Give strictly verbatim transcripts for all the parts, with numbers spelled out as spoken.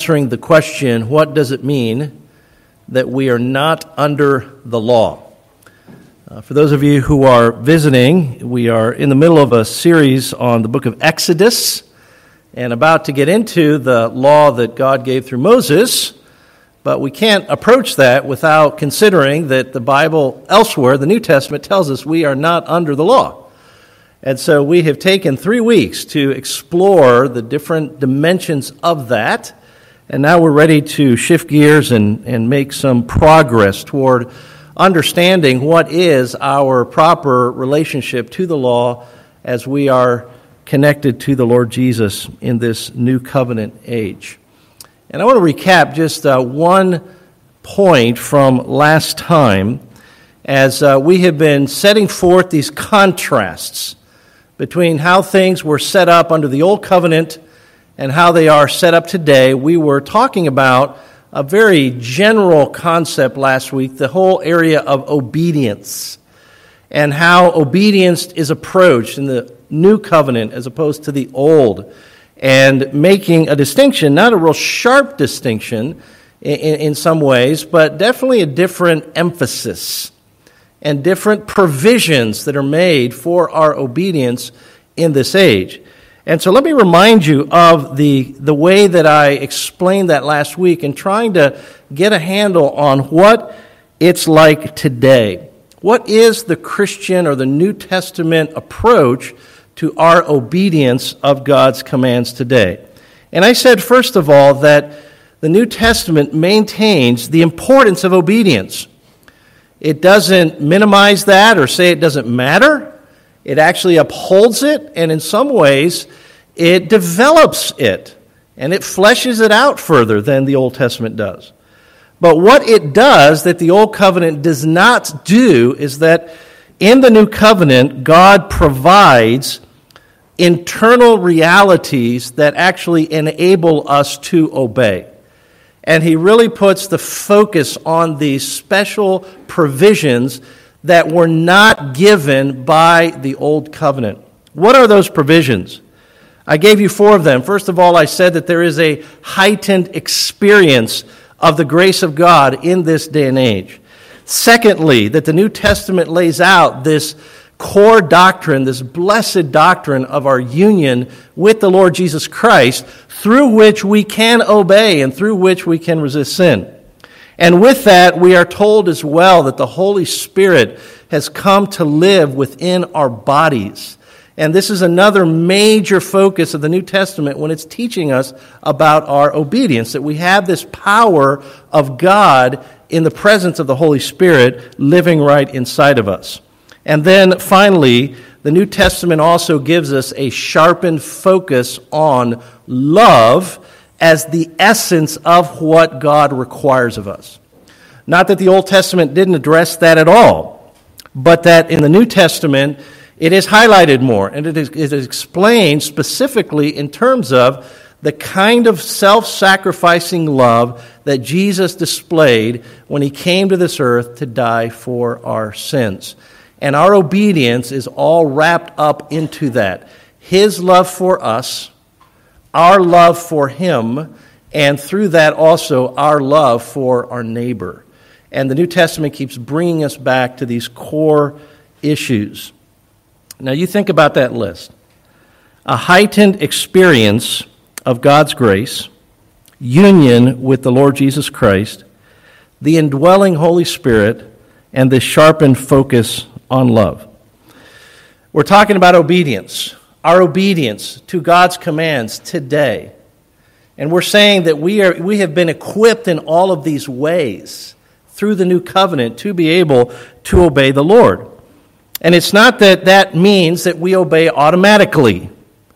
answering the question, what does it mean that we are not under the law? Uh, for those of you who are visiting, we are in the middle of a series on the book of Exodus and about to get into the law that God gave through Moses, but we can't approach that without considering that the Bible elsewhere, the New Testament, tells us we are not under the law. And so we have taken three weeks to explore the different dimensions of that, and now we're ready to shift gears and, and make some progress toward understanding what is our proper relationship to the law as we are connected to the Lord Jesus in this new covenant age. And I want to recap just uh, one point from last time as uh, we have been setting forth these contrasts between how things were set up under the Old Covenant and how they are set up today. We were talking about a very general concept last week, the whole area of obedience, and how obedience is approached in the New Covenant as opposed to the Old, and making a distinction, not a real sharp distinction in, in some ways, but definitely a different emphasis and different provisions that are made for our obedience in this age. And so let me remind you of the, the way that I explained that last week and trying to get a handle on what it's like today. What is the Christian or the New Testament approach to our obedience of God's commands today? And I said, first of all, that the New Testament maintains the importance of obedience. It doesn't minimize that or say it doesn't matter. It actually upholds it, and in some ways, it develops it, and it fleshes it out further than the Old Testament does. But what it does that the Old Covenant does not do is that in the New Covenant, God provides internal realities that actually enable us to obey. And he really puts the focus on these special provisions that were not given by the Old Covenant. What are those provisions? I gave you four of them. First of all, I said that there is a heightened experience of the grace of God in this day and age. Secondly, that the New Testament lays out this core doctrine, this blessed doctrine of our union with the Lord Jesus Christ, through which we can obey and through which we can resist sin. And with that, we are told as well that the Holy Spirit has come to live within our bodies. And this is another major focus of the New Testament when it's teaching us about our obedience, that we have this power of God in the presence of the Holy Spirit living right inside of us. And then finally, the New Testament also gives us a sharpened focus on love as the essence of what God requires of us. Not that the Old Testament didn't address that at all, but that in the New Testament it is highlighted more, and it is, it is explained specifically in terms of the kind of self-sacrificing love that Jesus displayed when he came to this earth to die for our sins. And our obedience is all wrapped up into that. His love for us, our love for him, and through that also our love for our neighbor. And the New Testament keeps bringing us back to these core issues. Now you think about that list. A heightened experience of God's grace, union with the Lord Jesus Christ, the indwelling Holy Spirit, and the sharpened focus on love. We're talking about obedience, our obedience to God's commands today. And we're saying that we are we have been equipped in all of these ways through the new covenant to be able to obey the Lord. And it's not that that means that we obey automatically,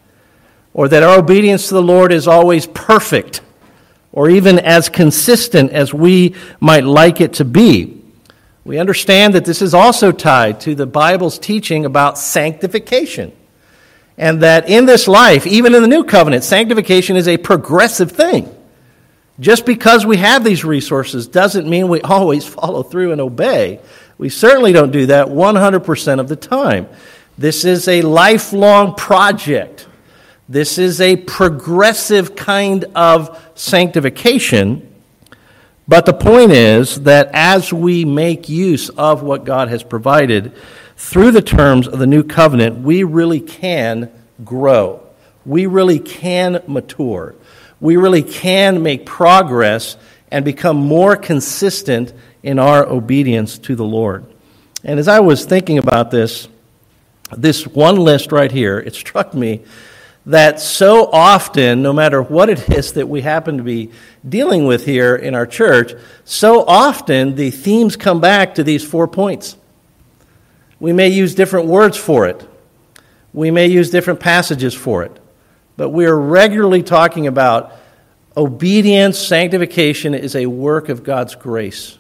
or that our obedience to the Lord is always perfect, or even as consistent as we might like it to be. We understand that this is also tied to the Bible's teaching about sanctification, and that in this life, even in the new covenant, sanctification is a progressive thing. Just because we have these resources doesn't mean we always follow through and obey. We certainly don't do that one hundred percent of the time. This is a lifelong project This is a progressive kind of sanctification. But the point is that as we make use of what God has provided through the terms of the new covenant, we really can grow. We really can mature. We really can make progress and become more consistent in our obedience to the Lord. And as I was thinking about this, this one list right here, it struck me that so often, no matter what it is that we happen to be dealing with here in our church, so often the themes come back to these four points. We may use different words for it. We may use different passages for it. But we are regularly talking about obedience, sanctification is a work of God's grace.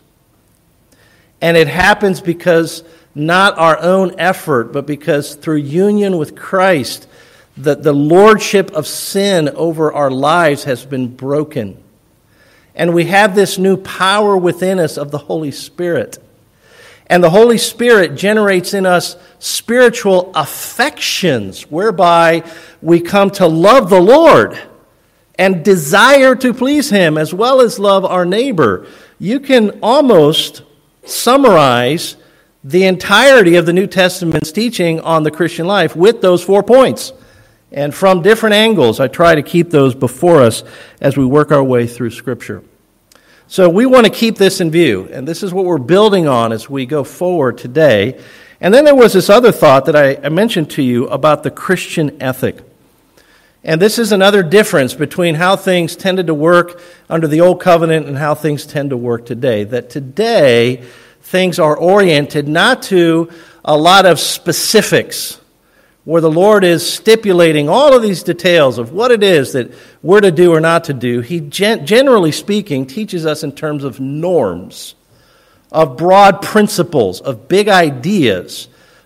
And it happens because not our own effort, but because through union with Christ, that the lordship of sin over our lives has been broken. And we have this new power within us of the Holy Spirit. And the Holy Spirit generates in us spiritual affections whereby we come to love the Lord and desire to please Him as well as love our neighbor. You can almost summarize the entirety of the New Testament's teaching on the Christian life with those four points. And from different angles, I try to keep those before us as we work our way through Scripture. So we want to keep this in view, and this is what we're building on as we go forward today. And then there was this other thought that I, I mentioned to you about the Christian ethic. And this is another difference between how things tended to work under the Old Covenant and how things tend to work today. That today, things are oriented not to a lot of specifics, where the Lord is stipulating all of these details of what it is that we're to do or not to do. He, gen- generally speaking, teaches us in terms of norms, of broad principles, of big ideas,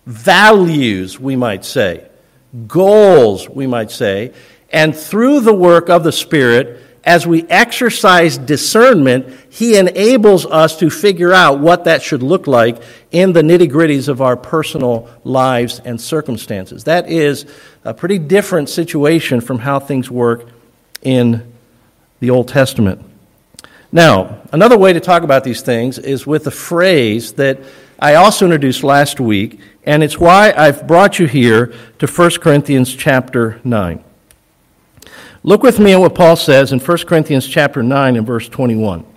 values, we might say, goals, we might say, and through the work of the Spirit, as we exercise discernment, He enables us to figure out what that should look like in the nitty-gritties of our personal lives and circumstances. That is a pretty different situation from how things work in the Old Testament. Now, another way to talk about these things is with a phrase that I also introduced last week, and it's why I've brought you here to First Corinthians chapter nine. Look with me at what Paul says in First Corinthians chapter nine and verse twenty-one.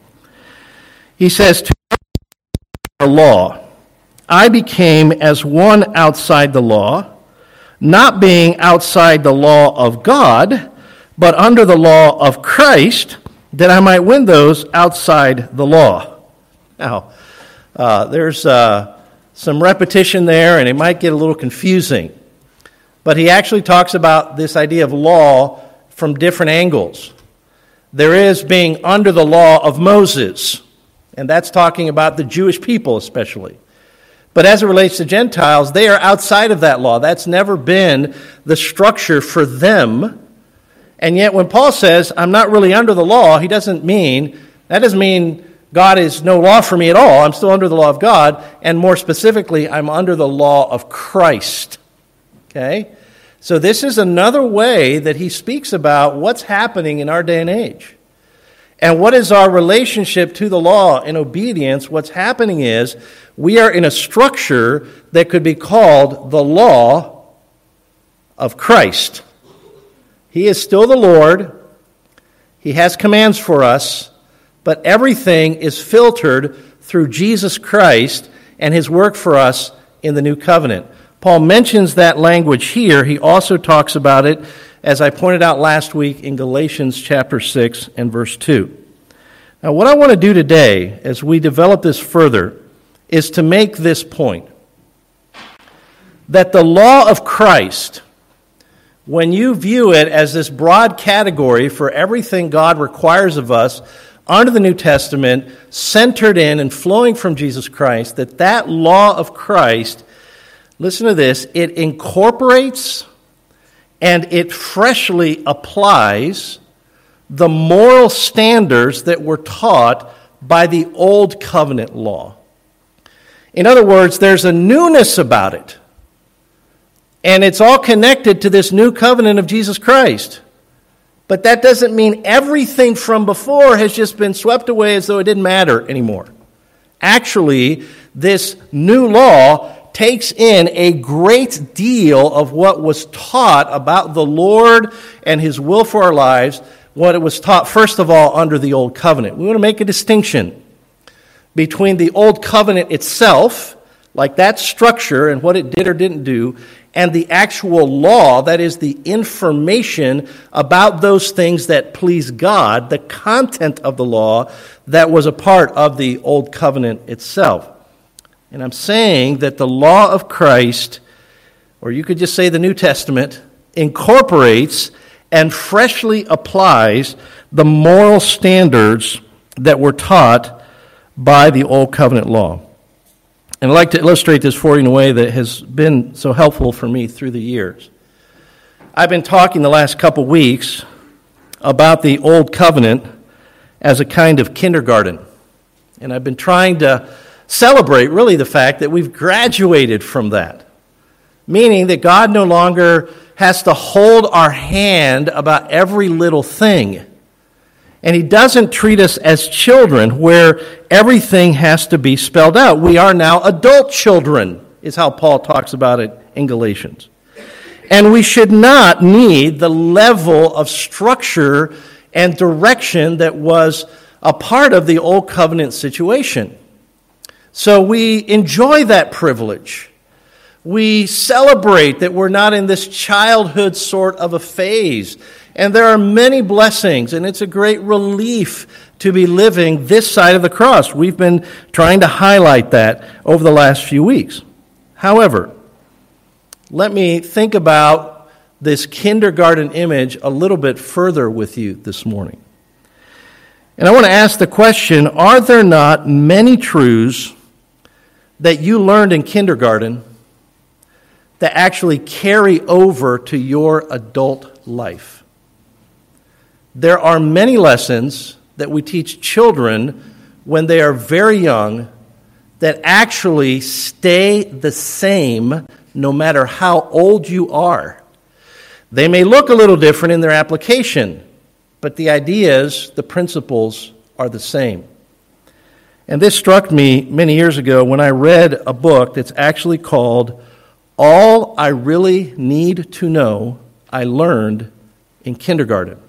He says, "To the law, I became as one outside the law, not being outside the law of God, but under the law of Christ, that I might win those outside the law." Now, uh, there's uh, some repetition there, and it might get a little confusing. But he actually talks about this idea of law from different angles. There is being under the law of Moses, and that's talking about the Jewish people especially. But as it relates to Gentiles, they are outside of that law. That's never been the structure for them. And yet when Paul says, I'm not really under the law, he doesn't mean, that doesn't mean God is no law for me at all. I'm still under the law of God, and more specifically, I'm under the law of Christ. Okay? So this is another way that he speaks about what's happening in our day and age. And what is our relationship to the law in obedience? What's happening is we are in a structure that could be called the law of Christ. He is still the Lord. He has commands for us, but everything is filtered through Jesus Christ and His work for us in the new covenant. Paul mentions that language here. He also talks about it, as I pointed out last week, in Galatians chapter six and verse two. Now, what I want to do today, as we develop this further, is to make this point. That the law of Christ, when you view it as this broad category for everything God requires of us under the New Testament, centered in and flowing from Jesus Christ, that that law of Christ, listen to this, it incorporates and it freshly applies the moral standards that were taught by the Old Covenant law. In other words, there's a newness about it. And it's all connected to this new covenant of Jesus Christ. But that doesn't mean everything from before has just been swept away as though it didn't matter anymore. Actually, this new law takes in a great deal of what was taught about the Lord and His will for our lives, what it was taught, first of all, under the Old Covenant. We want to make a distinction between the Old Covenant itself, like that structure and what it did or didn't do, and the actual law, that is the information about those things that please God, the content of the law that was a part of the Old Covenant itself. And I'm saying that the law of Christ, or you could just say the New Testament, incorporates and freshly applies the moral standards that were taught by the Old Covenant law. And I'd like to illustrate this for you in a way that has been so helpful for me through the years. I've been talking the last couple weeks about the Old Covenant as a kind of kindergarten. And I've been trying to celebrate, really, the fact that we've graduated from that. Meaning that God no longer has to hold our hand about every little thing. And He doesn't treat us as children where everything has to be spelled out. We are now adult children, is how Paul talks about it in Galatians. And we should not need the level of structure and direction that was a part of the Old Covenant situation. So we enjoy that privilege. We celebrate that we're not in this childhood sort of a phase. And there are many blessings, and it's a great relief to be living this side of the cross. We've been trying to highlight that over the last few weeks. However, let me think about this kindergarten image a little bit further with you this morning. And I want to ask the question, are there not many truths that you learned in kindergarten that actually carry over to your adult life? There are many lessons that we teach children when they are very young that actually stay the same no matter how old you are. They may look a little different in their application, but the ideas, the principles are the same. And this struck me many years ago when I read a book that's actually called All I Really Need to Know I Learned in Kindergarten.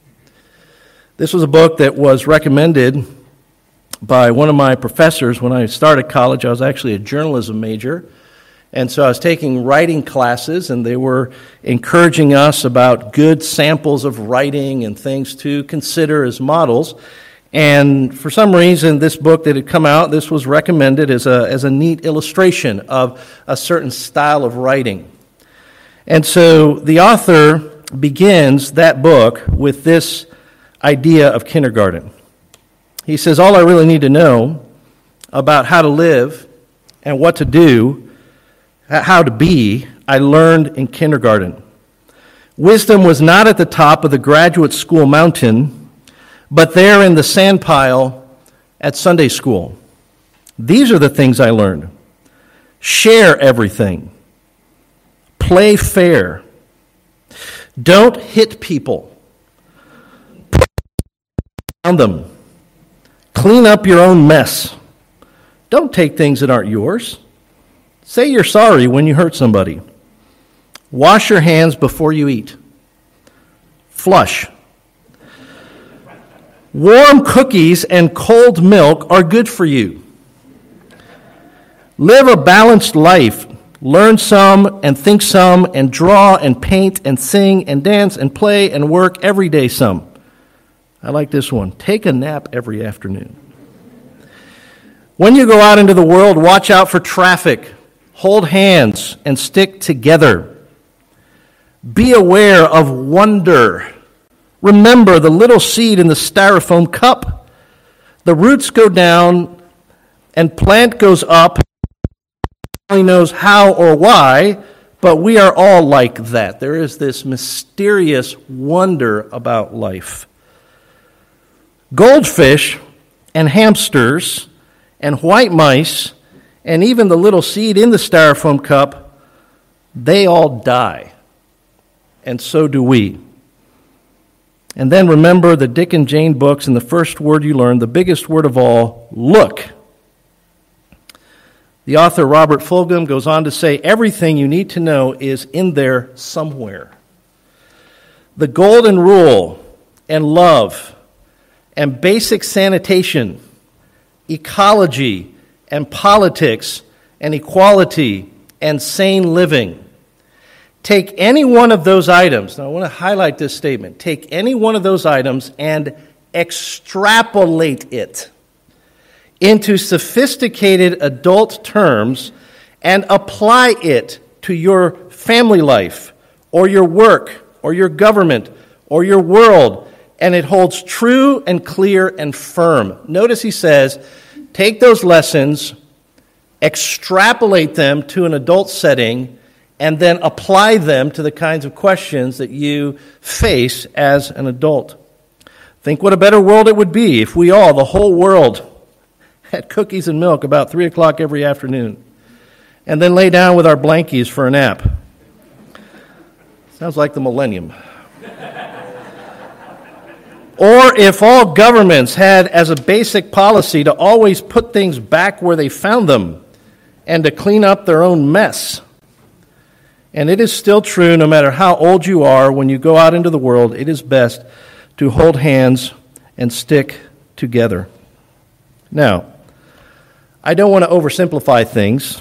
This was a book that was recommended by one of my professors when I started college. I was actually a journalism major, and so I was taking writing classes, and they were encouraging us about good samples of writing and things to consider as models. And for some reason, this book that had come out, this was recommended as a, as a neat illustration of a certain style of writing. And so the author begins that book with this idea of kindergarten. He says, all I really need to know about how to live and what to do, how to be, I learned in kindergarten. Wisdom was not at the top of the graduate school mountain, but there in the sand pile at Sunday school. These are the things I learned. Share everything. Play fair. Don't hit people. Them. Clean up your own mess. Don't take things that aren't yours. Say you're sorry when you hurt somebody. Wash your hands before you eat. Flush. Warm cookies and cold milk are good for you. Live a balanced life. Learn some and think some and draw and paint and sing and dance and play and work every day some. I like this one. Take a nap every afternoon. When you go out into the world, watch out for traffic. Hold hands and stick together. Be aware of wonder. Remember the little seed in the styrofoam cup. The roots go down and plant goes up. Nobody knows how or why, but we are all like that. There is this mysterious wonder about life. Goldfish and hamsters and white mice and even the little seed in the styrofoam cup, They all die, and so do we. And then remember the Dick and Jane books, and the first word you learn, the biggest word of all, look. The author Robert Fulghum goes on to say, everything you need to know is in there somewhere. The golden rule and love and basic sanitation, ecology and politics and equality and sane living. Take any one of those items, now I want to highlight this statement, take any one of those items and extrapolate it into sophisticated adult terms and apply it to your family life or your work or your government or your world, and it holds true and clear and firm. Notice he says, take those lessons, extrapolate them to an adult setting, and then apply them to the kinds of questions that you face as an adult. Think what a better world it would be if we all, the whole world, had cookies and milk about three o'clock every afternoon, and then lay down with our blankies for a nap. Sounds like the millennium. Or if all governments had as a basic policy to always put things back where they found them and to clean up their own mess. And it is still true, no matter how old you are, when you go out into the world, it is best to hold hands and stick together. Now, I don't want to oversimplify things,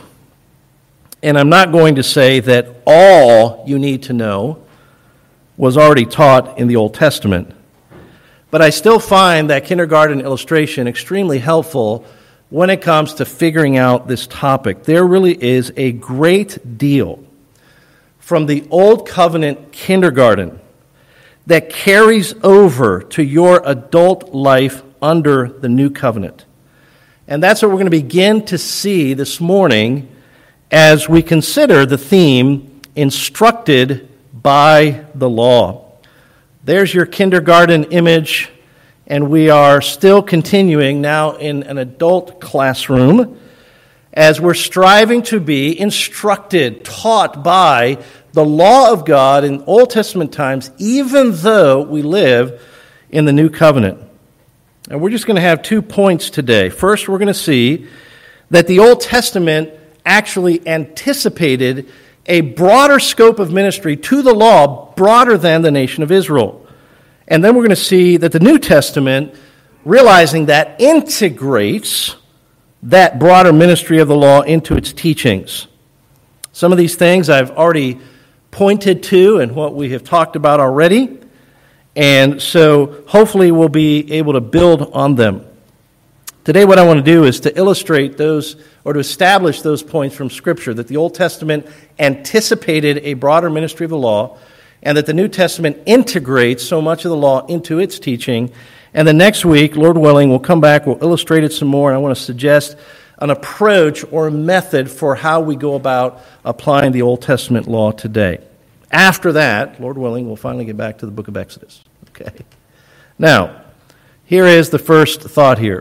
and I'm not going to say that all you need to know was already taught in the Old Testament. But I still find that kindergarten illustration extremely helpful when it comes to figuring out this topic. There really is a great deal from the Old Covenant kindergarten that carries over to your adult life under the New Covenant. And that's what we're going to begin to see this morning as we consider the theme, Instructed by the Law. There's your kindergarten image, and we are still continuing now in an adult classroom as we're striving to be instructed, taught by the law of God in Old Testament times, even though we live in the New Covenant. And we're just going to have two points today. First, we're going to see that the Old Testament actually anticipated a broader scope of ministry to the law, broader than the nation of Israel. And then we're going to see that the New Testament, realizing that, integrates that broader ministry of the law into its teachings. Some of these things I've already pointed to and what we have talked about already, and so hopefully we'll be able to build on them. Today what I want to do is to illustrate those, or to establish those points from Scripture, that the Old Testament anticipated a broader ministry of the law, and that the New Testament integrates so much of the law into its teaching. And then next week, Lord willing, we'll come back, we'll illustrate it some more, and I want to suggest an approach or a method for how we go about applying the Old Testament law today. After that, Lord willing, we'll finally get back to the book of Exodus. Okay. Now, here is the first thought here.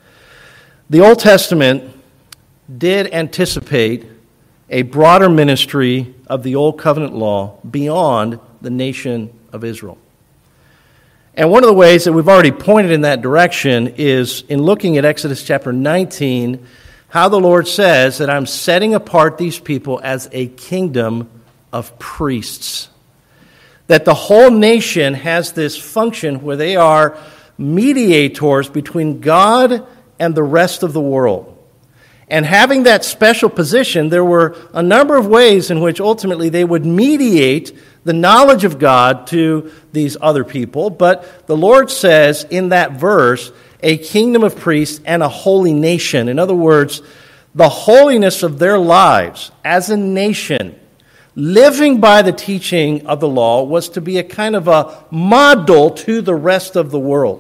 The Old Testament did anticipate a broader ministry of the Old Covenant law beyond the nation of Israel. And one of the ways that we've already pointed in that direction is in looking at Exodus chapter nineteen, how the Lord says that I'm setting apart these people as a kingdom of priests. That the whole nation has this function where they are mediators between God and the rest of the world. And having that special position, there were a number of ways in which ultimately they would mediate the knowledge of God to these other people. But the Lord says in that verse, a kingdom of priests and a holy nation. In other words, the holiness of their lives as a nation, living by the teaching of the law, was to be a kind of a model to the rest of the world.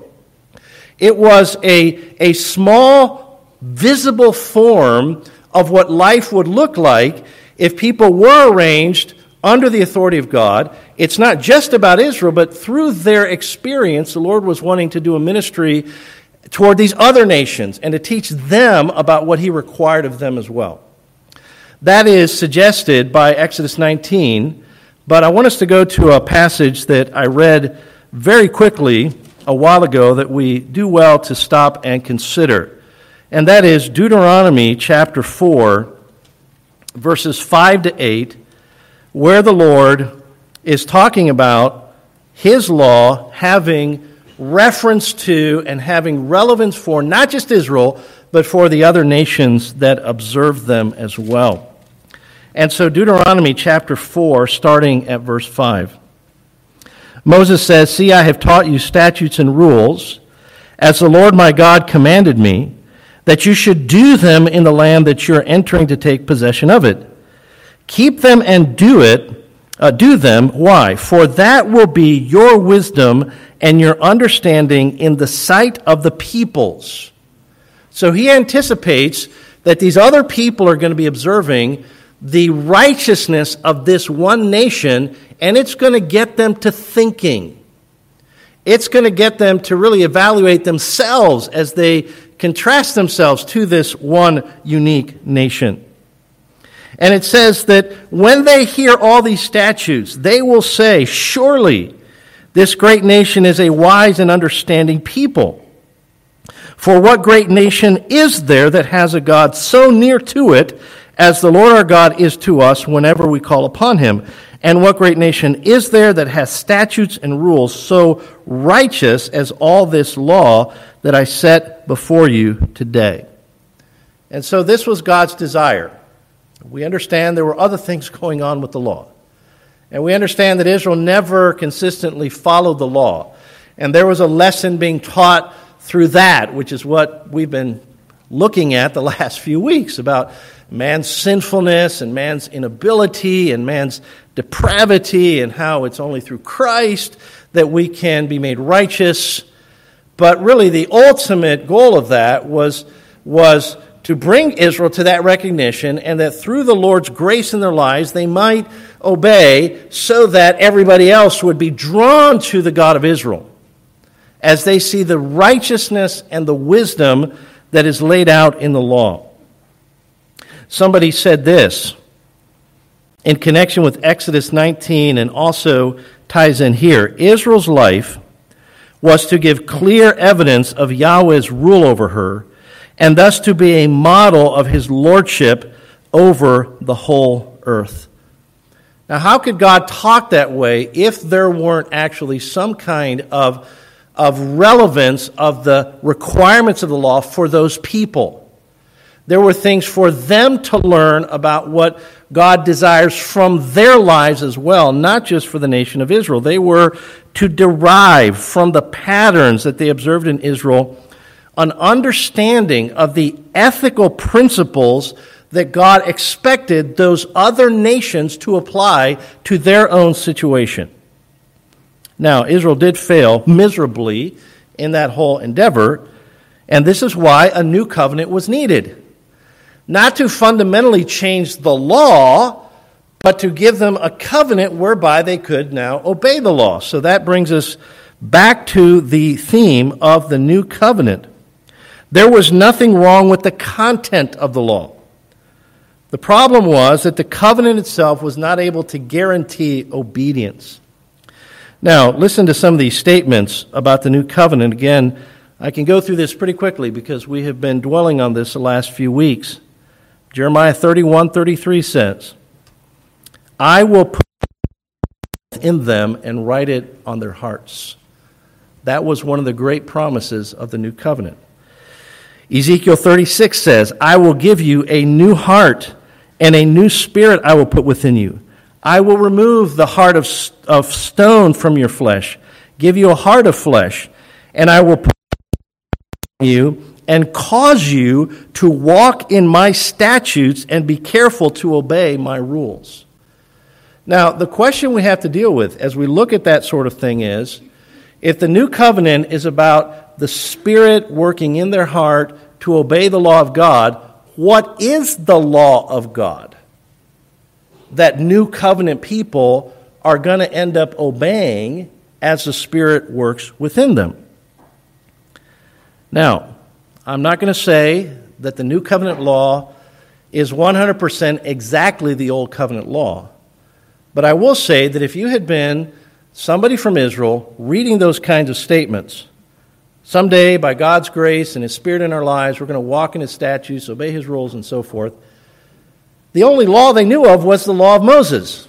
It was a, a small, visible form of what life would look like if people were arranged under the authority of God. It's not just about Israel, but through their experience, the Lord was wanting to do a ministry toward these other nations and to teach them about what He required of them as well. That is suggested by Exodus nineteen, but I want us to go to a passage that I read very quickly a while ago that we do well to stop and consider. And that is Deuteronomy chapter four, verses five to eight, where the Lord is talking about His law having reference to and having relevance for not just Israel, but for the other nations that observe them as well. And so Deuteronomy chapter four, starting at verse five. Moses says, "See, I have taught you statutes and rules, as the Lord my God commanded me, that you should do them in the land that you are entering to take possession of it. Keep them and do it, uh, do them. Why? For that will be your wisdom and your understanding in the sight of the peoples." So he anticipates that these other people are going to be observing the righteousness of this one nation, and it's going to get them to thinking. It's going to get them to really evaluate themselves as they contrast themselves to this one unique nation. And it says that when they hear all these statutes, they will say, "Surely this great nation is a wise and understanding people. For what great nation is there that has a God so near to it as the Lord our God is to us whenever we call upon Him? And what great nation is there that has statutes and rules so righteous as all this law that I set before you today?" And so this was God's desire. We understand there were other things going on with the law. And we understand that Israel never consistently followed the law. And there was a lesson being taught through that, which is what we've been looking at the last few weeks, about man's sinfulness and man's inability and man's depravity and how it's only through Christ that we can be made righteous. But really the ultimate goal of that was, was to bring Israel to that recognition, and that through the Lord's grace in their lives they might obey so that everybody else would be drawn to the God of Israel as they see the righteousness and the wisdom that is laid out in the law. Somebody said this in connection with Exodus nineteen, and also ties in here. Israel's life was to give clear evidence of Yahweh's rule over her, and thus to be a model of His lordship over the whole earth. Now, how could God talk that way if there weren't actually some kind of of relevance of the requirements of the law for those people? There were things for them to learn about what God desires from their lives as well, not just for the nation of Israel. They were to derive from the patterns that they observed in Israel an understanding of the ethical principles that God expected those other nations to apply to their own situation. Now, Israel did fail miserably in that whole endeavor, and this is why a new covenant was needed. Not to fundamentally change the law, but to give them a covenant whereby they could now obey the law. So that brings us back to the theme of the new covenant. There was nothing wrong with the content of the law. The problem was that the covenant itself was not able to guarantee obedience. Now, listen to some of these statements about the new covenant. Again, I can go through this pretty quickly because we have been dwelling on this the last few weeks. Jeremiah thirty-one thirty-three says, "I will put in them and write it on their hearts." That was one of the great promises of the new covenant. Ezekiel thirty-six says, "I will give you a new heart, and a new spirit I will put within you. I will remove the heart of, of stone from your flesh, give you a heart of flesh, and I will put you and cause you to walk in my statutes and be careful to obey my rules." Now, the question we have to deal with as we look at that sort of thing is, if the new covenant is about the Spirit working in their heart to obey the law of God, what is the law of God that new covenant people are going to end up obeying as the Spirit works within them? Now, I'm not going to say that the new covenant law is one hundred percent exactly the Old Covenant law. But I will say that if you had been somebody from Israel reading those kinds of statements, someday, by God's grace and His Spirit in our lives, we're going to walk in His statutes, obey His rules, and so forth, the only law they knew of was the law of Moses.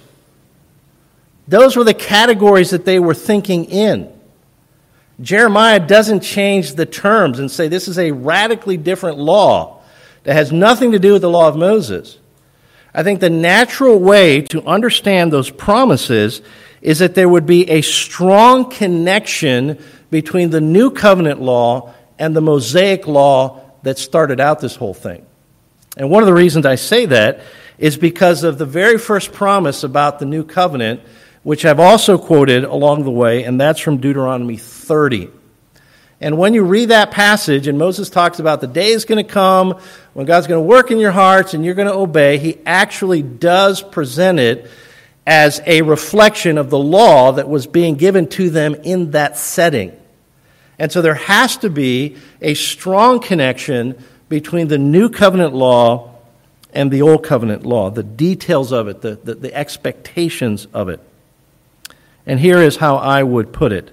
Those were the categories that they were thinking in. Jeremiah doesn't change the terms and say this is a radically different law that has nothing to do with the law of Moses. I think the natural way to understand those promises is that there would be a strong connection between the New Covenant law and the Mosaic law that started out this whole thing. And one of the reasons I say that is because of the very first promise about the New Covenant, which I've also quoted along the way, and that's from Deuteronomy thirty. And when you read that passage, and Moses talks about the day is going to come when God's going to work in your hearts and you're going to obey, he actually does present it as a reflection of the law that was being given to them in that setting. And so there has to be a strong connection between the New Covenant law and the Old Covenant law, the details of it, the, the, the expectations of it. And here is how I would put it.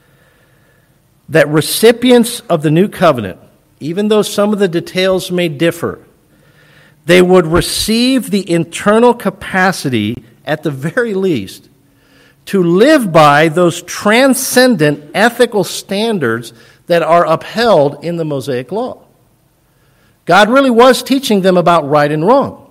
That recipients of the New Covenant, even though some of the details may differ, they would receive the internal capacity, at the very least, to live by those transcendent ethical standards that are upheld in the Mosaic law. God really was teaching them about right and wrong.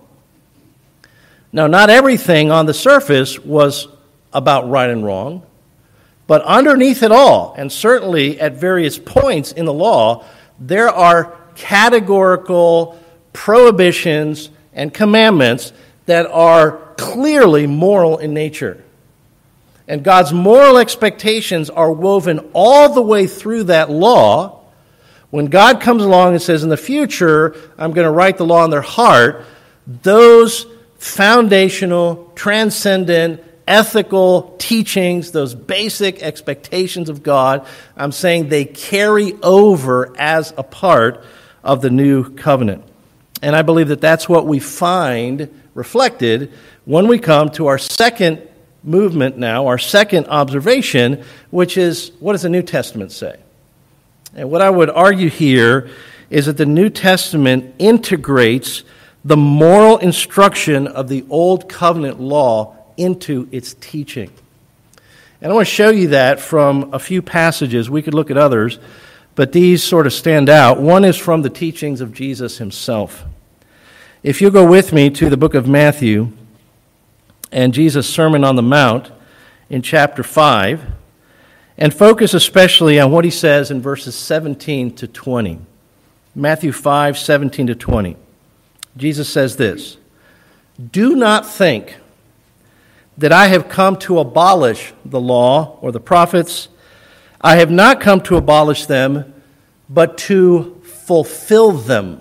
Now, not everything on the surface was about right and wrong, but underneath it all, and certainly at various points in the law, there are categorical prohibitions and commandments that are clearly moral in nature. And God's moral expectations are woven all the way through that law. When God comes along and says, in the future, I'm going to write the law in their heart, those foundational, transcendent, ethical teachings, those basic expectations of God, I'm saying they carry over as a part of the new covenant. And I believe that that's what we find reflected when we come to our second movement now, our second observation, which is, what does the New Testament say? And what I would argue here is that the New Testament integrates the moral instruction of the Old Covenant law into its teaching. And I want to show you that from a few passages. We could look at others, but these sort of stand out. One is from the teachings of Jesus himself. If you go with me to the book of Matthew and Jesus' Sermon on the Mount in chapter five, and focus especially on what he says in verses seventeen to twenty. Matthew five, seventeen to twenty. Jesus says this, "Do not think that I have come to abolish the law or the prophets. I have not come to abolish them, but to fulfill them.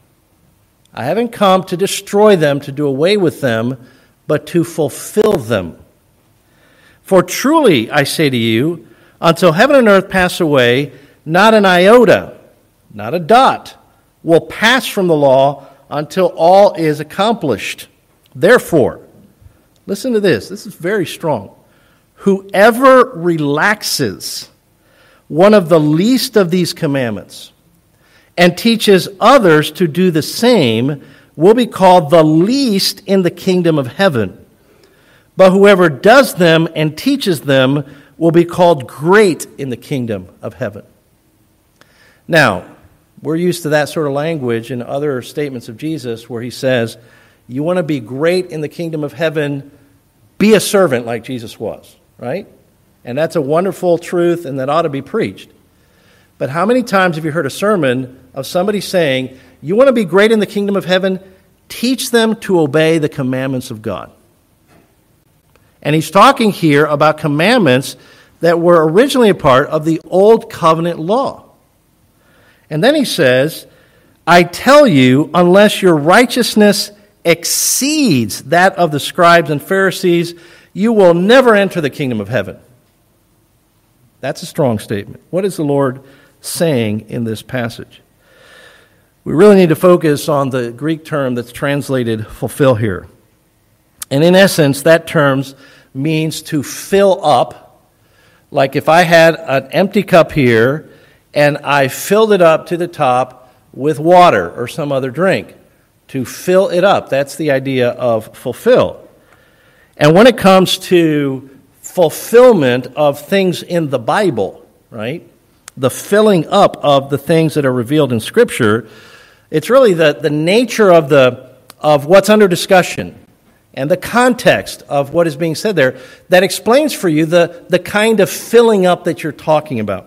I haven't come to destroy them, to do away with them, but to fulfill them. For truly, I say to you, until heaven and earth pass away, not an iota, not a dot, will pass from the law until all is accomplished. Therefore," listen to this, this is very strong, "whoever relaxes one of the least of these commandments and teaches others to do the same will be called the least in the kingdom of heaven. But whoever does them and teaches them will be called great in the kingdom of heaven." Now, we're used to that sort of language in other statements of Jesus where he says, you want to be great in the kingdom of heaven, be a servant like Jesus was, right? And that's a wonderful truth, and that ought to be preached. But how many times have you heard a sermon of somebody saying, you want to be great in the kingdom of heaven, teach them to obey the commandments of God? And he's talking here about commandments that were originally a part of the Old Covenant law. And then he says, "I tell you, unless your righteousness exceeds that of the scribes and Pharisees, you will never enter the kingdom of heaven." That's a strong statement. What is the Lord saying in this passage? We really need to focus on the Greek term that's translated fulfill here. And in essence, that term means to fill up. Like if I had an empty cup here and I filled it up to the top with water or some other drink. To fill it up. That's the idea of fulfill. And when it comes to fulfillment of things in the Bible, right? The filling up of the things that are revealed in Scripture, it's really the, the nature of the of what's under discussion and the context of what is being said there that explains for you the, the kind of filling up that you're talking about.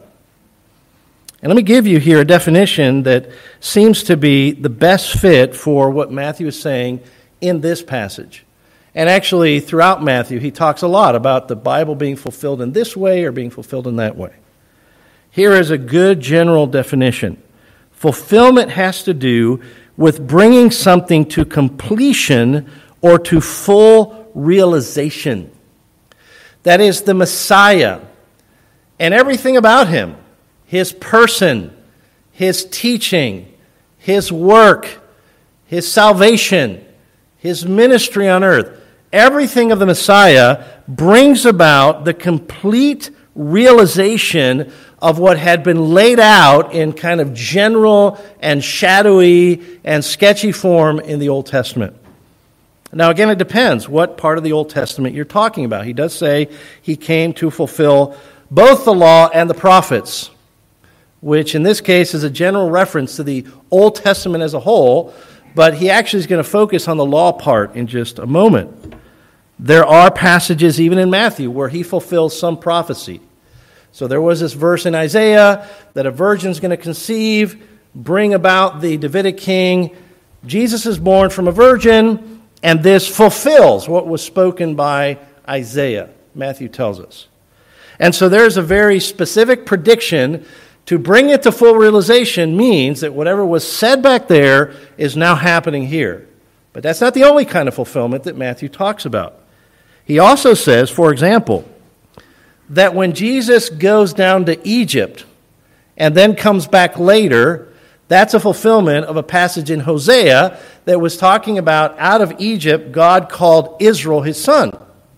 And let me give you here a definition that seems to be the best fit for what Matthew is saying in this passage. And actually, throughout Matthew, he talks a lot about the Bible being fulfilled in this way or being fulfilled in that way. Here is a good general definition. Fulfillment has to do with bringing something to completion or to full realization. That is the Messiah and everything about him. His person, his teaching, his work, his salvation, his ministry on earth, everything of the Messiah brings about the complete realization of what had been laid out in kind of general and shadowy and sketchy form in the Old Testament. Now, again, it depends what part of the Old Testament you're talking about. He does say he came to fulfill both the law and the prophets, which in this case is a general reference to the Old Testament as a whole, but he actually is going to focus on the law part in just a moment. There are passages, even in Matthew, where he fulfills some prophecy. So there was this verse in Isaiah that a virgin is going to conceive, bring about the Davidic king. Jesus is born from a virgin, and this fulfills what was spoken by Isaiah, Matthew tells us. And so there's a very specific prediction. To bring it to full realization means that whatever was said back there is now happening here. But that's not the only kind of fulfillment that Matthew talks about. He also says, for example, that when Jesus goes down to Egypt and then comes back later, that's a fulfillment of a passage in Hosea that was talking about out of Egypt, God called Israel his son.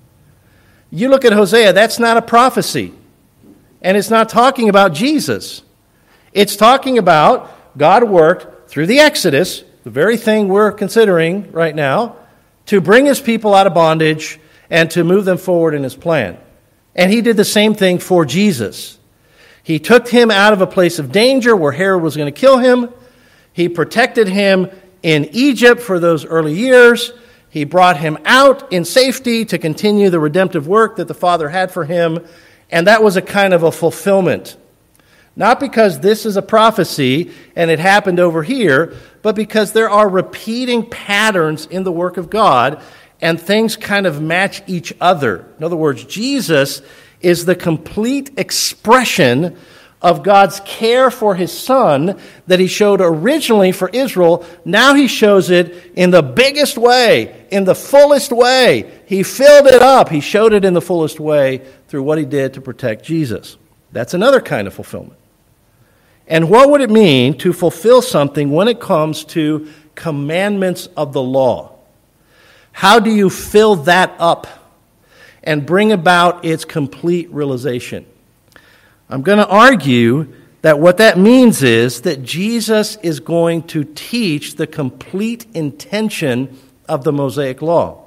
You look at Hosea, that's not a prophecy. And it's not talking about Jesus. It's talking about God worked through the Exodus, the very thing we're considering right now, to bring his people out of bondage and to move them forward in his plan. And he did the same thing for Jesus. He took him out of a place of danger where Herod was going to kill him. He protected him in Egypt for those early years. He brought him out in safety to continue the redemptive work that the Father had for him. And that was a kind of a fulfillment. Not because this is a prophecy and it happened over here, but because there are repeating patterns in the work of God and things kind of match each other. In other words, Jesus is the complete expression of God's care for his Son that he showed originally for Israel. Now he shows it in the biggest way, in the fullest way. He filled it up. He showed it in the fullest way through what he did to protect Jesus. That's another kind of fulfillment. And what would it mean to fulfill something when it comes to commandments of the law? How do you fill that up and bring about its complete realization? I'm going to argue that what that means is that Jesus is going to teach the complete intention of the Mosaic Law.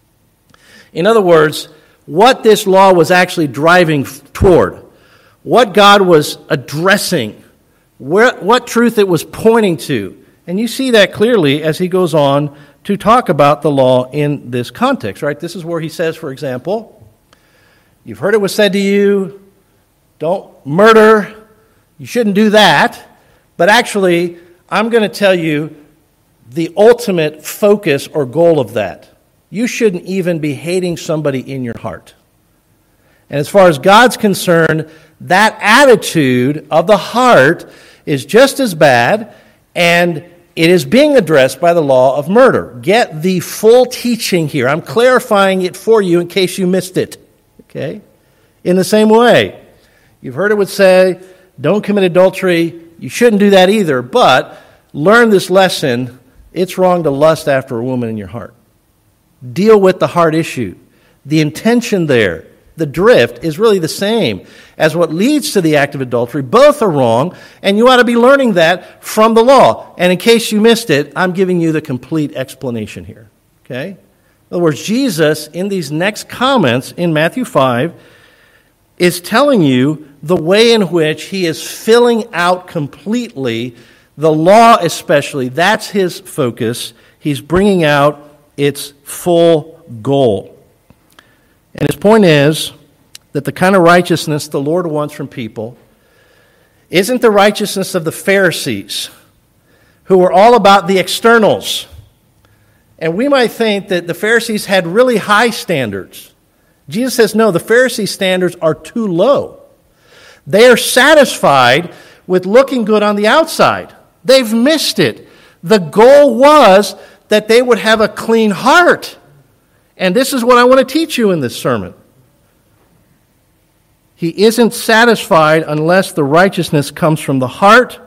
In other words, what this law was actually driving toward, what God was addressing, where, what truth it was pointing to. And you see that clearly as he goes on to talk about the law in this context, right? This is where he says, for example, you've heard it was said to you, don't murder, you shouldn't do that. But actually, I'm going to tell you the ultimate focus or goal of that. You shouldn't even be hating somebody in your heart. And as far as God's concerned, that attitude of the heart is just as bad, and it is being addressed by the law of murder. Get the full teaching here. I'm clarifying it for you in case you missed it. Okay? In the same way, you've heard it would say, don't commit adultery. You shouldn't do that either. But learn this lesson, it's wrong to lust after a woman in your heart. Deal with the heart issue. The intention there, the drift, is really the same as what leads to the act of adultery. Both are wrong, and you ought to be learning that from the law. And in case you missed it, I'm giving you the complete explanation here. Okay? In other words, Jesus, in these next comments in Matthew five, is telling you the way in which he is filling out completely the law especially. That's his focus. He's bringing out its full goal. And his point is that the kind of righteousness the Lord wants from people isn't the righteousness of the Pharisees, who were all about the externals. And we might think that the Pharisees had really high standards. Jesus says, no, the Pharisees' standards are too low. They are satisfied with looking good on the outside. They've missed it. The goal was that they would have a clean heart. And this is what I want to teach you in this sermon. He isn't satisfied unless the righteousness comes from the heart,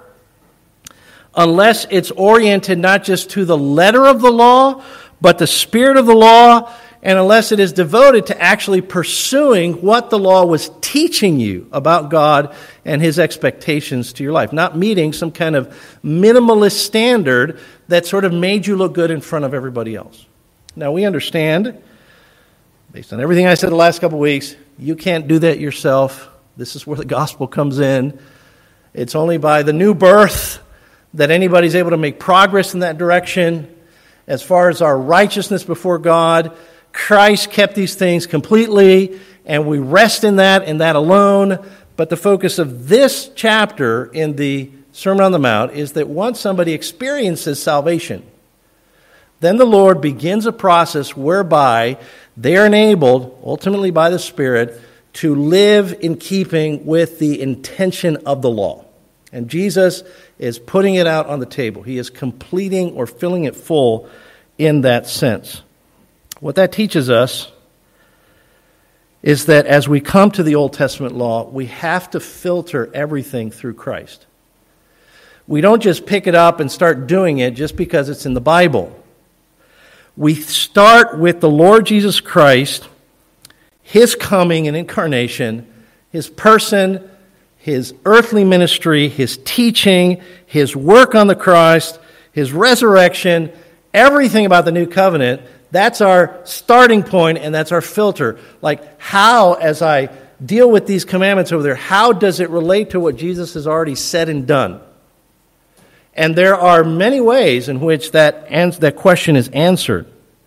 unless it's oriented not just to the letter of the law, but the spirit of the law, and unless it is devoted to actually pursuing what the law was teaching you about God and his expectations to your life, not meeting some kind of minimalist standard that sort of made you look good in front of everybody else. Now, we understand, based on everything I said the last couple of weeks, you can't do that yourself. This is where the gospel comes in. It's only by the new birth that anybody's able to make progress in that direction. As far as our righteousness before God, Christ kept these things completely, and we rest in that and that alone. But the focus of this chapter in the Sermon on the Mount is that once somebody experiences salvation, then the Lord begins a process whereby they are enabled, ultimately by the Spirit, to live in keeping with the intention of the law. And Jesus is putting it out on the table. He is completing or filling it full in that sense. What that teaches us is that as we come to the Old Testament law, we have to filter everything through Christ. We don't just pick it up and start doing it just because it's in the Bible. We start with the Lord Jesus Christ, his coming and incarnation, his person, his earthly ministry, his teaching, his work on the cross, his resurrection, everything about the new covenant. That's our starting point, and that's our filter. Like, how, as I deal with these commandments over there, how does it relate to what Jesus has already said and done? And there are many ways in which that ans- that question is answered.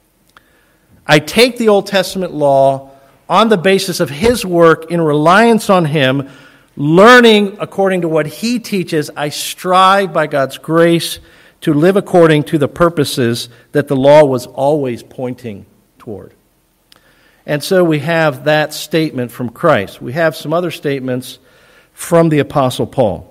I take the Old Testament law on the basis of his work in reliance on him, learning according to what he teaches. I strive by God's grace to live according to the purposes that the law was always pointing toward. And so we have that statement from Christ. We have some other statements from the Apostle Paul.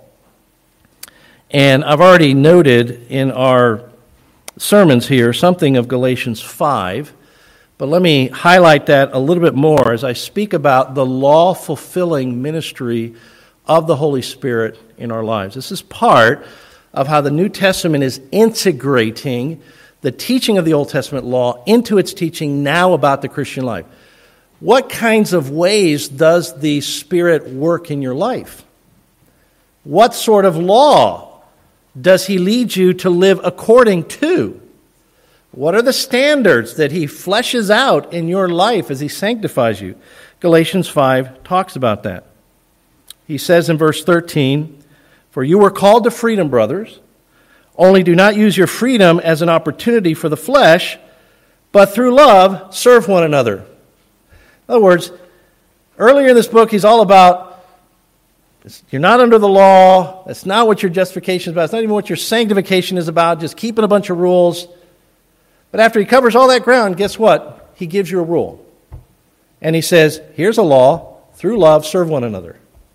And I've already noted in our sermons here something of Galatians five, but let me highlight that a little bit more as I speak about the law-fulfilling ministry of the Holy Spirit in our lives. This is part of how the New Testament is integrating the teaching of the Old Testament law into its teaching now about the Christian life. What kinds of ways does the Spirit work in your life? What sort of law does he lead you to live according to? What are the standards that he fleshes out in your life as he sanctifies you? Galatians five talks about that. He says in verse thirteen, "For you were called to freedom, brothers, only do not use your freedom as an opportunity for the flesh, but through love serve one another." In other words, earlier in this book, he's all about you're not under the law. That's not what your justification is about. It's not even what your sanctification is about, just keeping a bunch of rules. But after he covers all that ground, guess what? He gives you a rule. And he says, here's a law. Through love, serve one another.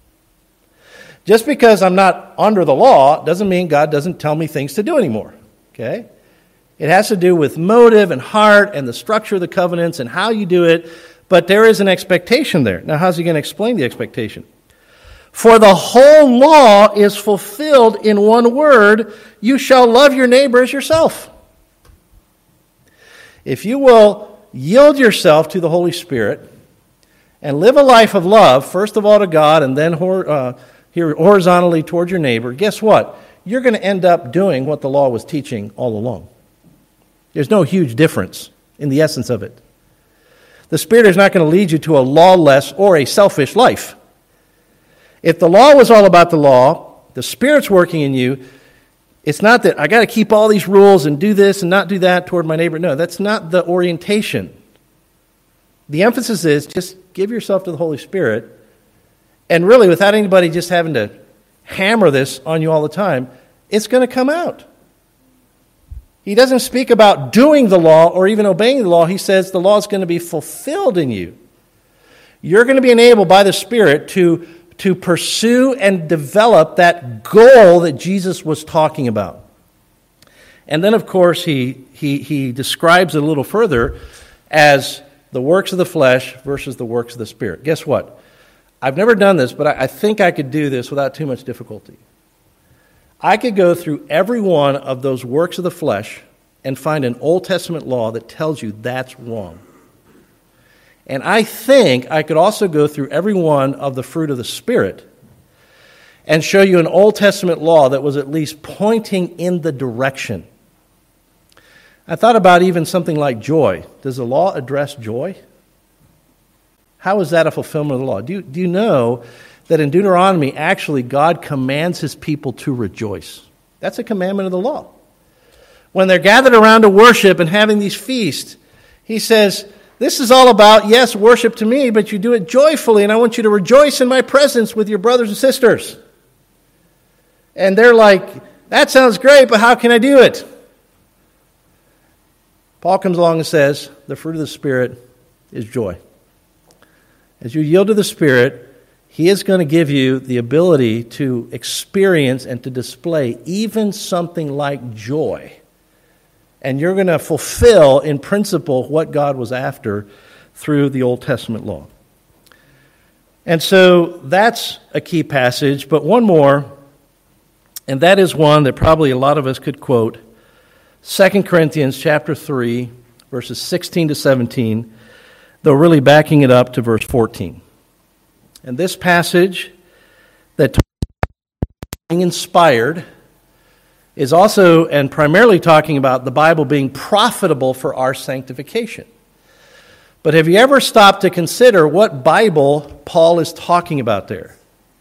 Just because I'm not under the law doesn't mean God doesn't tell me things to do anymore. Okay? It has to do with motive and heart and the structure of the covenants and how you do it. But there is an expectation there. Now, how's he going to explain the expectation? For the whole law is fulfilled in one word, you shall love your neighbor as yourself. If you will yield yourself to the Holy Spirit and live a life of love, first of all to God and then uh, here horizontally toward your neighbor, guess what? You're going to end up doing what the law was teaching all along. There's no huge difference in the essence of it. The Spirit is not going to lead you to a lawless or a selfish life. If the law was all about the law, the Spirit's working in you, it's not that I got to keep all these rules and do this and not do that toward my neighbor. No, that's not the orientation. The emphasis is just give yourself to the Holy Spirit, and really without anybody just having to hammer this on you all the time, it's going to come out. He doesn't speak about doing the law or even obeying the law. He says the law is going to be fulfilled in you. You're going to be enabled by the Spirit to to pursue and develop that goal that Jesus was talking about. And then, of course, he, he, he describes it a little further as the works of the flesh versus the works of the Spirit. Guess what? I've never done this, but I, I think I could do this without too much difficulty. I could go through every one of those works of the flesh and find an Old Testament law that tells you that's wrong. And I think I could also go through every one of the fruit of the Spirit and show you an Old Testament law that was at least pointing in the direction. I thought about even something like joy. Does the law address joy? How is that a fulfillment of the law? Do you, do you know that in Deuteronomy, actually, God commands his people to rejoice? That's a commandment of the law. When they're gathered around to worship and having these feasts, he says, this is all about, yes, worship to me, but you do it joyfully, and I want you to rejoice in my presence with your brothers and sisters. And they're like, that sounds great, but how can I do it? Paul comes along and says, the fruit of the Spirit is joy. As you yield to the Spirit, he is going to give you the ability to experience and to display even something like joy. And you're going to fulfill, in principle, what God was after through the Old Testament law. And so that's a key passage, but one more, and that is one that probably a lot of us could quote, Second Corinthians chapter three, verses sixteen to seventeen, though really backing it up to verse fourteen. And this passage that being inspired is also and primarily talking about the Bible being profitable for our sanctification. But have you ever stopped to consider what Bible Paul is talking about there?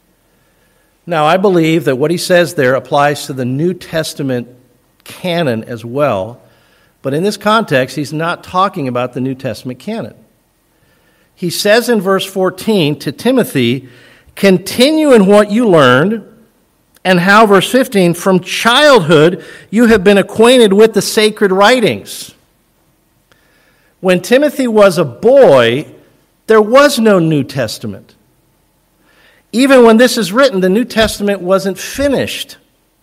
Now, I believe that what he says there applies to the New Testament canon as well, but in this context, he's not talking about the New Testament canon. He says in verse fourteen to Timothy, continue in what you learned, and how, verse fifteen, from childhood you have been acquainted with the sacred writings. When Timothy was a boy, there was no New Testament. Even when this is written, the New Testament wasn't finished.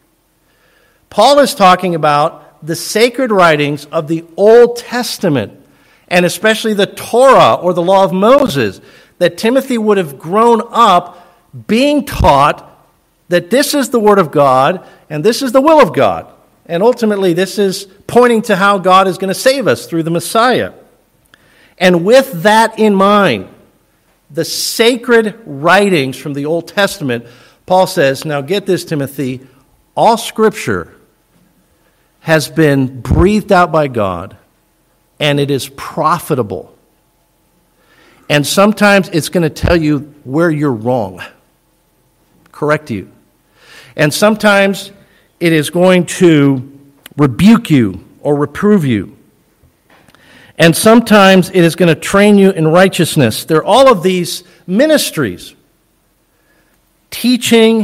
Paul is talking about the sacred writings of the Old Testament, and especially the Torah or the law of Moses, that Timothy would have grown up being taught that this is the Word of God, and this is the will of God. And ultimately, this is pointing to how God is going to save us through the Messiah. And with that in mind, the sacred writings from the Old Testament, Paul says, now get this, Timothy, all Scripture has been breathed out by God, and it is profitable. And sometimes it's going to tell you where you're wrong, correct you. And sometimes it is going to rebuke you or reprove you. And sometimes it is going to train you in righteousness. There are all of these ministries: teaching,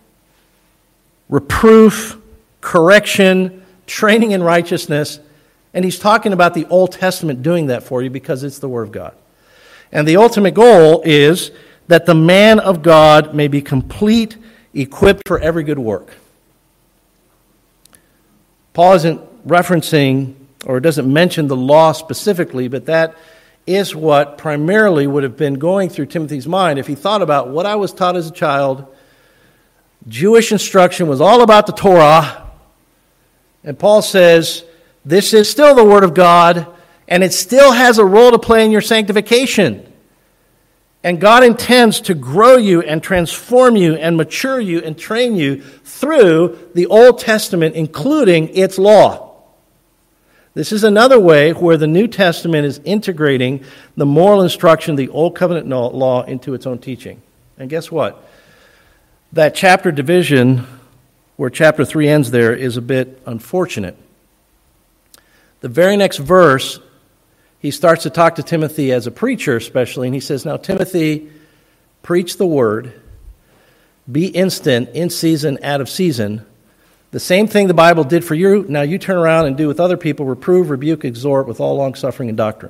reproof, correction, training in righteousness. And he's talking about the Old Testament doing that for you because it's the Word of God. And the ultimate goal is that the man of God may be complete, equipped for every good work. Paul isn't referencing or doesn't mention the law specifically, but that is what primarily would have been going through Timothy's mind if he thought about what I was taught as a child Jewish instruction was all about the Torah. And Paul says, this is still the Word of God, and it still has a role to play in your sanctification. And God intends to grow you and transform you and mature you and train you through the Old Testament, including its law. This is another way where the New Testament is integrating the moral instruction of the Old Covenant law into its own teaching. And guess what? That chapter division, where chapter three ends there, is a bit unfortunate. The very next verse, he starts to talk to Timothy as a preacher especially, and he says, now Timothy, preach the word, be instant, in season, out of season. The same thing the Bible did for you, now you turn around and do with other people, reprove, rebuke, exhort with all long-suffering and doctrine.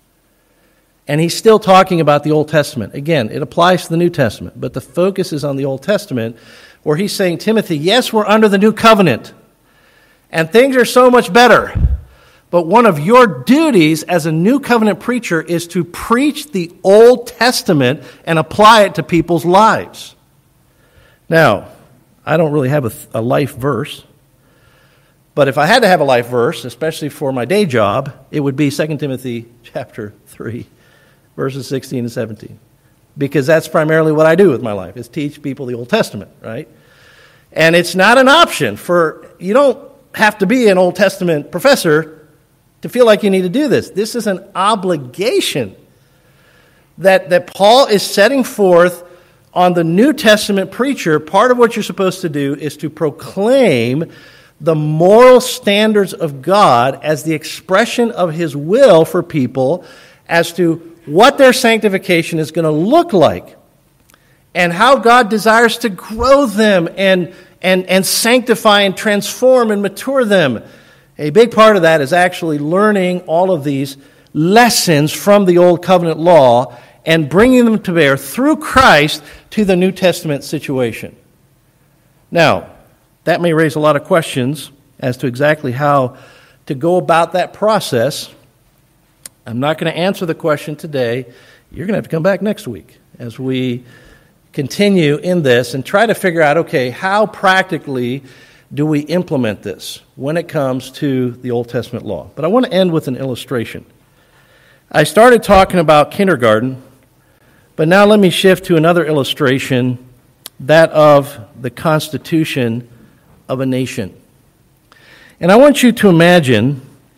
And he's still talking about the Old Testament. Again, it applies to the New Testament, but the focus is on the Old Testament, where he's saying, Timothy, yes, we're under the new covenant, and things are so much better. But one of your duties as a new covenant preacher is to preach the Old Testament and apply it to people's lives. Now, I don't really have a, a life verse, but if I had to have a life verse, especially for my day job, it would be Second Timothy chapter three, verses sixteen and seventeen. Because that's primarily what I do with my life, is teach people the Old Testament, right? And it's not an option for, you don't have to be an Old Testament professor to feel like you need to do this. This is an obligation that, that Paul is setting forth on the New Testament preacher. Part of what you're supposed to do is to proclaim the moral standards of God as the expression of His will for people as to what their sanctification is going to look like and how God desires to grow them and, and, and sanctify and transform and mature them. A big part of that is actually learning all of these lessons from the Old Covenant law and bringing them to bear through Christ to the New Testament situation. Now, that may raise a lot of questions as to exactly how to go about that process. I'm not going to answer the question today. You're going to have to come back next week as we continue in this and try to figure out, okay, how practically do we implement this when it comes to the Old Testament law? But I want to end with an illustration. I started talking about kindergarten, but now let me shift to another illustration, that of the Constitution of a nation. And I want you to imagine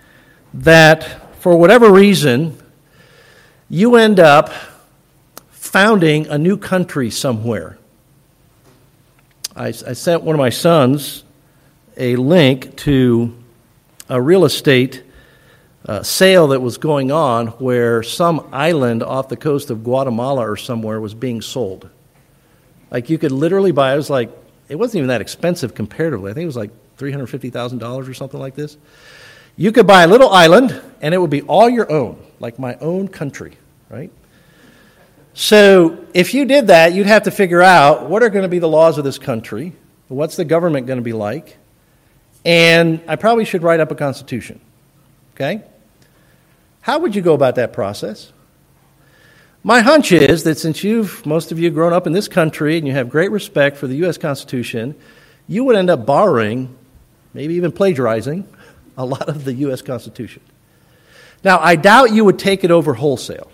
that for whatever reason, you end up founding a new country somewhere. I, I sent one of my sons a link to a real estate uh, sale that was going on where some island off the coast of Guatemala or somewhere was being sold. Like you could literally buy, it was like, it wasn't even that expensive comparatively. I think it was like three hundred fifty thousand dollars or something like this. You could buy a little island and it would be all your own, like my own country, right? So if you did that, you'd have to figure out what are going to be the laws of this country, what's the government going to be like, and I probably should write up a constitution, okay? How would you go about that process? My hunch is that since you've, most of you, grown up in this country and you have great respect for the U S Constitution, you would end up borrowing, maybe even plagiarizing, a lot of the U S Constitution. Now, I doubt you would take it over wholesale.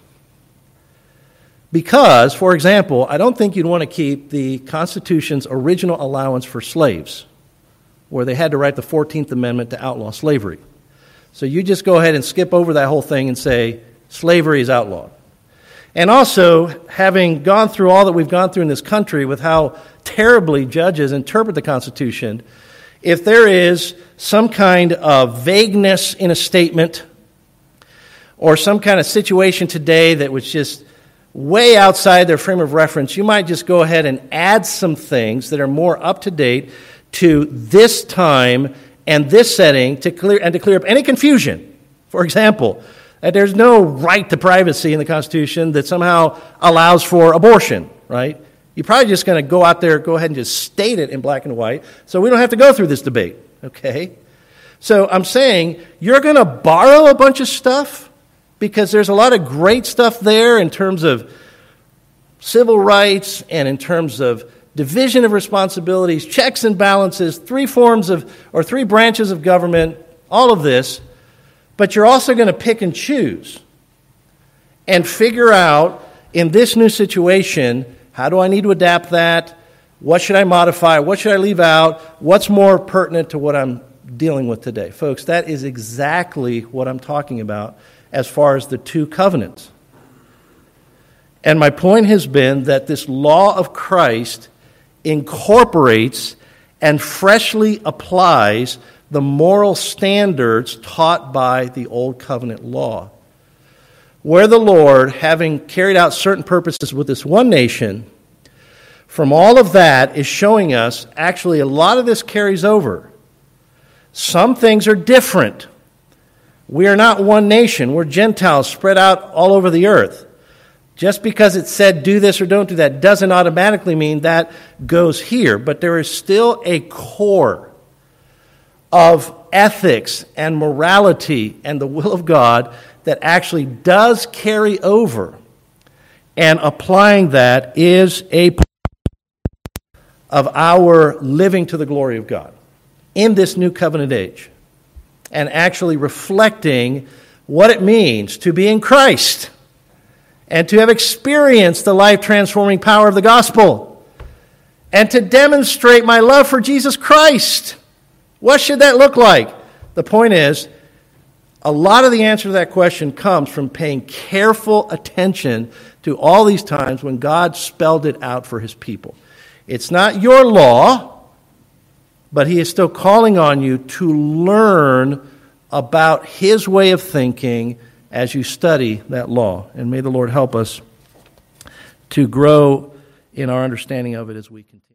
Because, for example, I don't think you'd want to keep the Constitution's original allowance for slaves, where they had to write the fourteenth Amendment to outlaw slavery. So you just go ahead and skip over that whole thing and say, slavery is outlawed. And also, having gone through all that we've gone through in this country with how terribly judges interpret the Constitution, if there is some kind of vagueness in a statement or some kind of situation today that was just way outside their frame of reference, you might just go ahead and add some things that are more up to date to this time and this setting to clear and to clear up any confusion. For example, that there's no right to privacy in the Constitution that somehow allows for abortion, right? You're probably just going to go out there, go ahead and just state it in black and white, so we don't have to go through this debate, okay? So I'm saying you're going to borrow a bunch of stuff because there's a lot of great stuff there in terms of civil rights and in terms of division of responsibilities, checks and balances, three forms of, or three branches of government, all of this, but you're also going to pick and choose and figure out in this new situation, how do I need to adapt that? What should I modify? What should I leave out? What's more pertinent to what I'm dealing with today? Folks, that is exactly what I'm talking about as far as the two covenants. And my point has been that this law of Christ incorporates and freshly applies the moral standards taught by the Old Covenant law. Where the Lord, having carried out certain purposes with this one nation, from all of that is showing us actually a lot of this carries over. Some things are different. We are not one nation. We're Gentiles spread out all over the earth. Just because it said do this or don't do that doesn't automatically mean that goes here. But there is still a core of ethics and morality and the will of God that actually does carry over. And applying that is a part of our living to the glory of God in this new covenant age. And actually reflecting what it means to be in Christ and to have experienced the life-transforming power of the gospel and to demonstrate my love for Jesus Christ. What should that look like? The point is, a lot of the answer to that question comes from paying careful attention to all these times when God spelled it out for his people. It's not your law, but he is still calling on you to learn about his way of thinking as you study that law. And may the Lord help us to grow in our understanding of it as we continue.